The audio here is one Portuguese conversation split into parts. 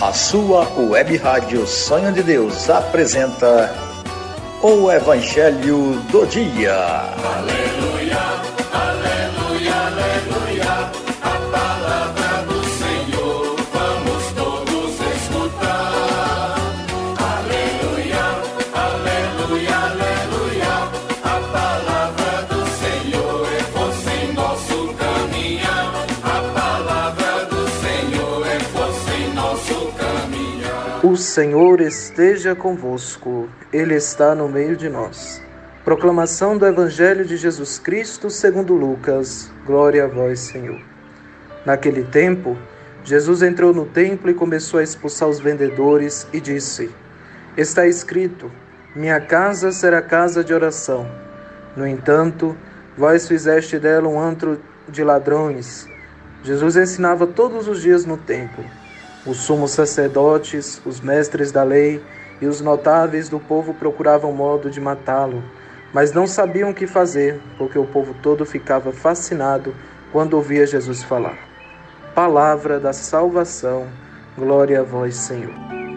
A sua web rádio Sonho de Deus apresenta o Evangelho do Dia. Aleluia, aleluia, aleluia, a palavra do Senhor vamos todos escutar. Aleluia, aleluia, aleluia, a palavra do Senhor é força em nosso caminhar. A palavra do Senhor é força em nosso caminhar. O Senhor esteja convosco, Ele está no meio de nós. Proclamação do Evangelho de Jesus Cristo segundo Lucas. Glória a vós, Senhor. Naquele tempo, Jesus entrou no templo e começou a expulsar os vendedores e disse: Está escrito, minha casa será casa de oração. No entanto, vós fizeste dela um antro de ladrões. Jesus ensinava todos os dias no templo. Os sumos sacerdotes, os mestres da lei e os notáveis do povo procuravam modo de matá-lo, mas não sabiam o que fazer, porque o povo todo ficava fascinado quando ouvia Jesus falar. Palavra da salvação, glória a vós, Senhor.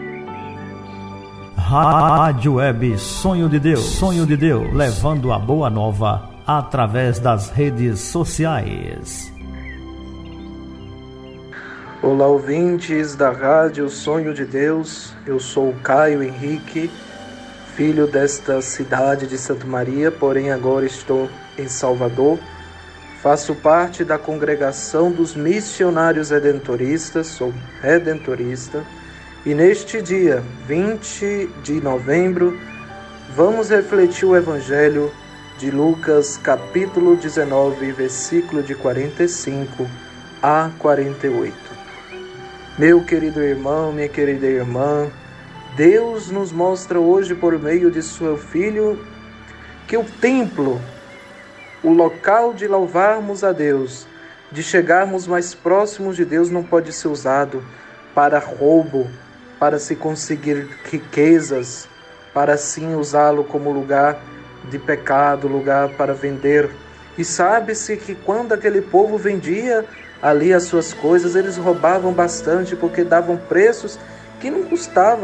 Rádio Web Sonho de Deus, levando a boa nova através das redes sociais. Olá, ouvintes da Rádio Sonho de Deus, eu sou o Caio Henrique, filho desta cidade de Santa Maria, porém agora estou em Salvador. Faço parte da congregação dos missionários redentoristas, sou redentorista, e neste dia, 20 de novembro, vamos refletir o Evangelho de Lucas, capítulo 19, versículo de 45 a 48. Meu querido irmão, minha querida irmã, Deus nos mostra hoje por meio de seu Filho que o templo, o local de louvarmos a Deus, de chegarmos mais próximos de Deus, não pode ser usado para roubo, para se conseguir riquezas, para sim usá-lo como lugar de pecado, lugar para vender. E sabe-se que quando aquele povo vendia ali as suas coisas, eles roubavam bastante, porque davam preços que não custava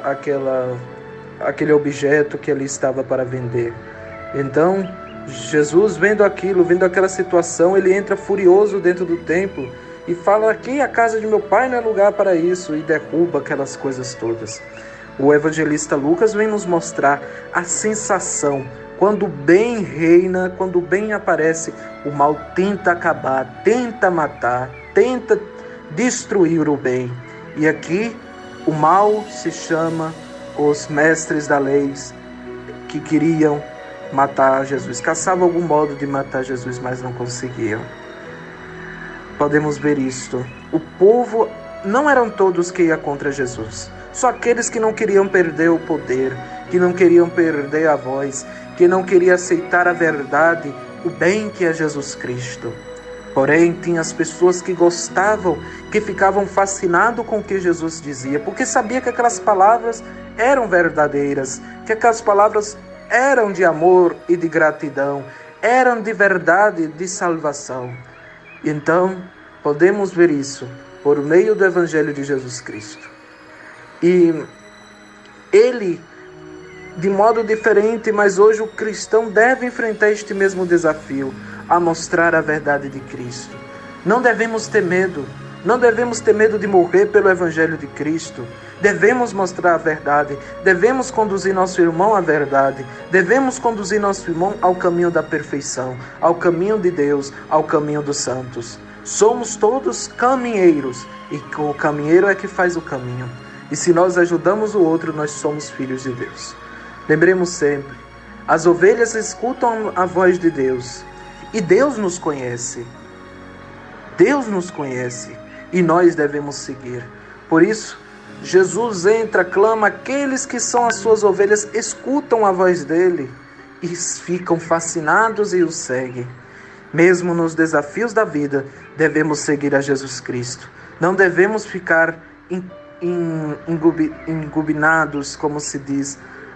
aquele objeto que ali estava para vender. Então, Jesus, vendo aquilo, vendo aquela situação, ele entra furioso dentro do templo e fala: aqui a casa de meu pai não é lugar para isso, e derruba aquelas coisas todas. O evangelista Lucas vem nos mostrar a sensação. Quando o bem reina, quando o bem aparece, o mal tenta acabar, tenta matar, tenta destruir o bem. E aqui o mal se chama os mestres da lei, que queriam matar Jesus. Caçavam algum modo de matar Jesus, mas não conseguiam. Podemos ver isto. O povo não eram todos que iam contra Jesus. Só aqueles que não queriam perder o poder, que não queriam perder a voz, que não queriam aceitar a verdade, o bem que é Jesus Cristo. Porém, tinha as pessoas que gostavam, que ficavam fascinados com o que Jesus dizia, porque sabia que aquelas palavras eram verdadeiras, que aquelas palavras eram de amor e de gratidão, eram de verdade, de salvação. Então, podemos ver isso por meio do Evangelho de Jesus Cristo. E ele, de modo diferente, mas hoje o cristão deve enfrentar este mesmo desafio, a mostrar a verdade de Cristo. Não devemos ter medo, não devemos ter medo de morrer pelo Evangelho de Cristo. Devemos mostrar a verdade, devemos conduzir nosso irmão à verdade, devemos conduzir nosso irmão ao caminho da perfeição, ao caminho de Deus, ao caminho dos santos. Somos todos caminheiros, e o caminheiro é que faz o caminho. E se nós ajudamos o outro, nós somos filhos de Deus. Lembremos sempre, as ovelhas escutam a voz de Deus. E Deus nos conhece. Deus nos conhece. E nós devemos seguir. Por isso, Jesus entra, clama, aqueles que são as suas ovelhas, escutam a voz dele e ficam fascinados e o seguem. Mesmo nos desafios da vida, devemos seguir a Jesus Cristo. Não devemos ficar engubinados, como se diz,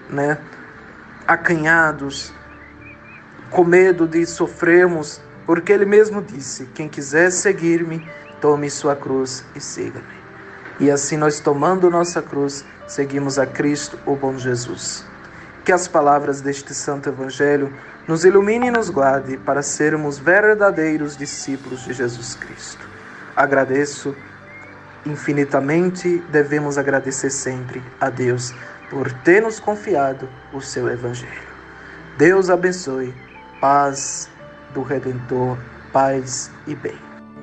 acanhados, com medo de sofrermos, porque ele mesmo disse: quem quiser seguir-me, tome sua cruz e siga-me. E assim nós, tomando nossa cruz, seguimos a Cristo, o bom Jesus. Que as palavras deste Santo Evangelho nos ilumine e nos guarde para sermos verdadeiros discípulos de Jesus Cristo. Agradeço infinitamente, devemos agradecer sempre a Deus por ter nos confiado o seu Evangelho. Deus abençoe, paz do Redentor, paz e bem.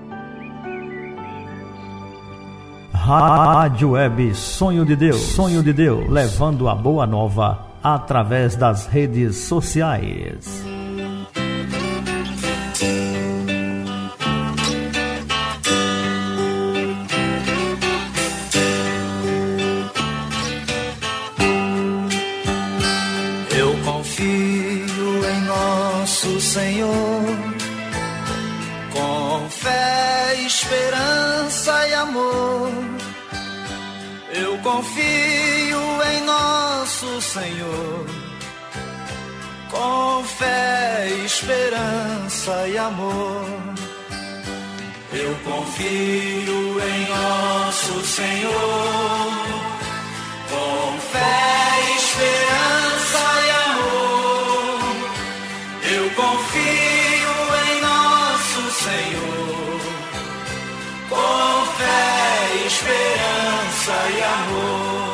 Rádio Web Sonho de Deus, levando a boa nova através das redes sociais. Eu confio em nosso Senhor, com fé, esperança e amor. Eu confio em nosso Senhor, com fé, esperança e amor. Eu confio em nosso Senhor, com fé, esperança e amor. Eu confio em nosso Senhor, com fé, esperança e amor.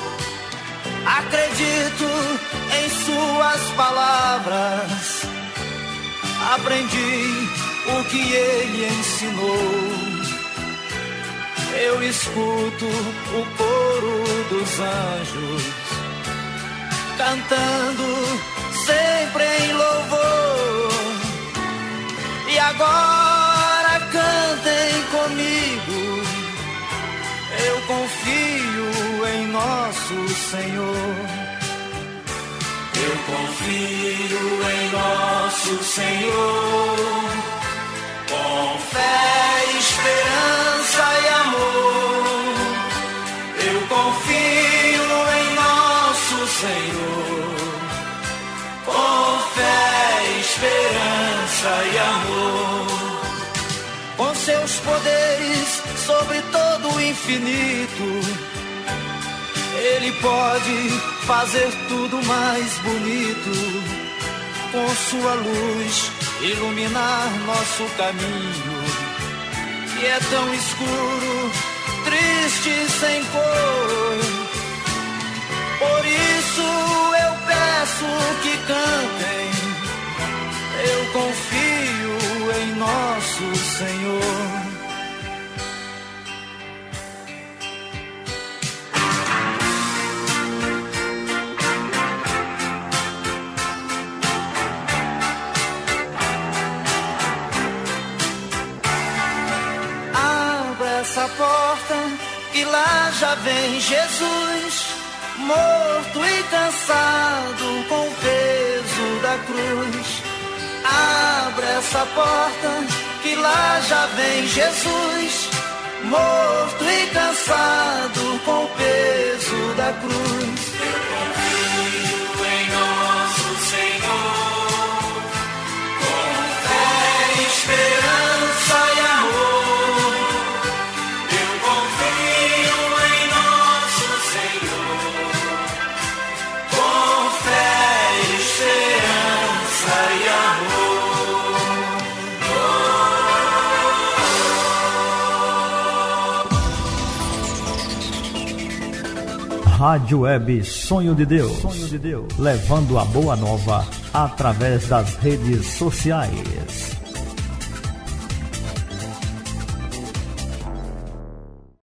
Acredito em suas palavras, aprendi o que ele ensinou. Eu escuto o coro dos anjos, cantando sempre em louvor. E agora cantem comigo, eu confio em nosso Senhor. Eu confio em nosso Senhor, com fé, esperança e amor. Eu confio em nosso Senhor, com fé, esperança e amor. Com seus poderes sobre todo o infinito, Ele pode fazer tudo mais bonito. Com sua luz iluminar nosso caminho, que é tão escuro, triste, sem cor. Por isso eu peço que cantem, eu confio em nosso Senhor. Essa porta, e lá já vem Jesus, morto e cansado com o peso da cruz. Abra essa porta, que lá já vem Jesus, morto e cansado com o peso da cruz. Eu confio em nosso Senhor, com fé, esperança e amor. Rádio Web Sonho de Deus, levando a boa nova através das redes sociais.